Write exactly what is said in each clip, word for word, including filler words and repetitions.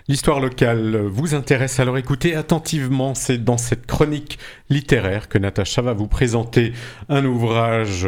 L'histoire locale vous intéresse, alors écoutez attentivement, c'est dans cette chronique littéraire que Natacha va vous présenter un ouvrage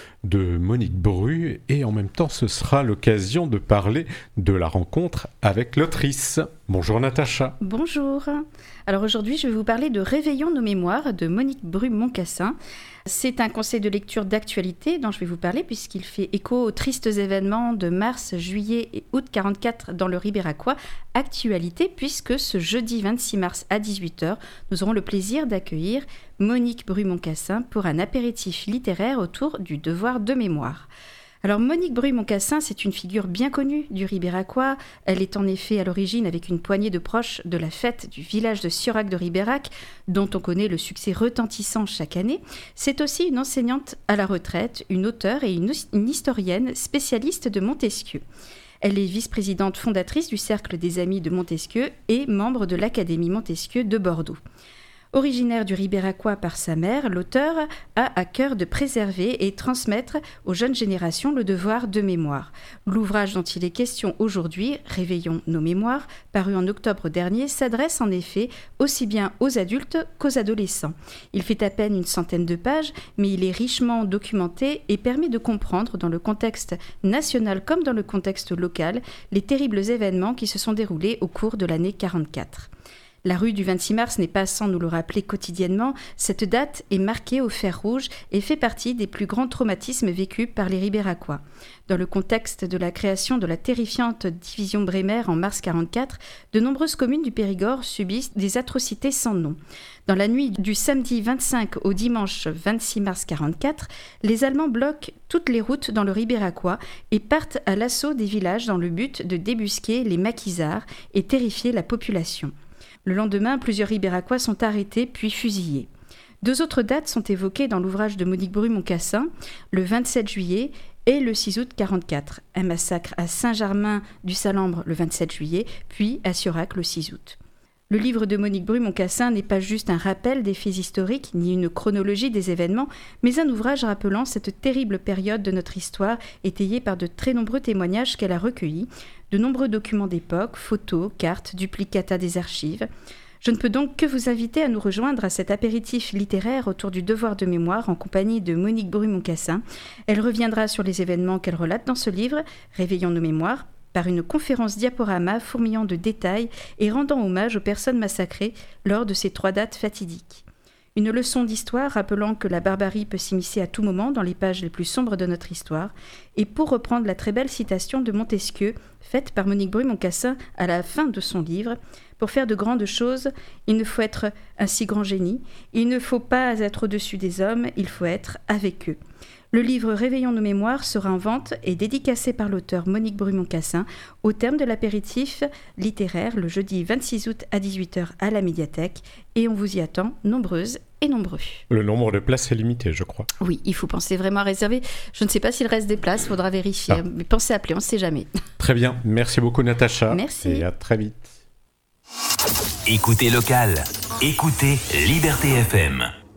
de Monique Bru et en même temps ce sera l'occasion de parler de la rencontre avec l'autrice. Bonjour Natacha. Bonjour. Alors aujourd'hui je vais vous parler de Réveillons nos mémoires de Monique Bru-Moncassin. C'est un conseil de lecture d'actualité dont je vais vous parler puisqu'il fait écho aux tristes événements de mars, juillet et août quarante-quatre dans le Ribéracois. Actualité puisque ce jeudi vingt-six mars à dix-huit heures, nous aurons le plaisir d'accueillir Monique Bru-Moncassin pour un apéritif littéraire autour du devoir de mémoire. Alors Monique Bru-Moncassin, c'est une figure bien connue du Ribéracois. Elle est en effet à l'origine avec une poignée de proches de la fête du village de Siorac de Ribérac, dont on connaît le succès retentissant chaque année. C'est aussi une enseignante à la retraite, une auteure et une, une historienne spécialiste de Montesquieu. Elle est vice-présidente fondatrice du Cercle des Amis de Montesquieu et membre de l'Académie Montesquieu de Bordeaux. Originaire du Ribéracois par sa mère, l'auteur a à cœur de préserver et transmettre aux jeunes générations le devoir de mémoire. L'ouvrage dont il est question aujourd'hui, Réveillons nos mémoires, paru en octobre dernier, s'adresse en effet aussi bien aux adultes qu'aux adolescents. Il fait à peine une centaine de pages, mais il est richement documenté et permet de comprendre, dans le contexte national comme dans le contexte local, les terribles événements qui se sont déroulés au cours de l'année quarante-quatre. La rue du vingt-six mars n'est pas sans nous le rappeler quotidiennement. Cette date est marquée au fer rouge et fait partie des plus grands traumatismes vécus par les Ribéracois. Dans le contexte de la création de la terrifiante division Brémère en mars quarante-quatre, de nombreuses communes du Périgord subissent des atrocités sans nom. Dans la nuit du samedi vingt-cinq au dimanche vingt-six mars quarante-quatre, les Allemands bloquent toutes les routes dans le Ribéracois et partent à l'assaut des villages dans le but de débusquer les maquisards et terrifier la population. Le lendemain, plusieurs Ribéracois sont arrêtés puis fusillés. Deux autres dates sont évoquées dans l'ouvrage de Monique Bru-Moncassin, le vingt-sept juillet et le six août quarante-quatre. Un massacre à Saint-Germain-du-Salambre le vingt-sept juillet, puis à Siorac le six août. Le livre de Monique Bru-Moncassin n'est pas juste un rappel des faits historiques ni une chronologie des événements, mais un ouvrage rappelant cette terrible période de notre histoire, étayée par de très nombreux témoignages qu'elle a recueillis, de nombreux documents d'époque, photos, cartes, duplicata des archives. Je ne peux donc que vous inviter à nous rejoindre à cet apéritif littéraire autour du devoir de mémoire en compagnie de Monique Bru-Moncassin. Elle reviendra sur les événements qu'elle relate dans ce livre, Réveillons nos mémoires, par une conférence diaporama fourmillant de détails et rendant hommage aux personnes massacrées lors de ces trois dates fatidiques. Une leçon d'histoire rappelant que la barbarie peut s'immiscer à tout moment dans les pages les plus sombres de notre histoire, et pour reprendre la très belle citation de Montesquieu, faite par Monique Bru-Moncassin à la fin de son livre, « Pour faire de grandes choses, il ne faut être un si grand génie, il ne faut pas être au-dessus des hommes, il faut être avec eux ». Le livre Réveillons nos mémoires sera en vente et dédicacé par l'auteur Monique Bru-Moncassin au terme de l'apéritif littéraire le jeudi vingt-six août à dix-huit heures à la médiathèque et on vous y attend nombreuses et nombreux. Le nombre de places est limité, je crois. Oui, il faut penser vraiment à réserver. Je ne sais pas s'il reste des places, il faudra vérifier. Ah. Mais pensez à appeler, on ne sait jamais. Très bien, merci beaucoup Natacha. Merci. Et à très vite. Écoutez local, écoutez Liberté F M.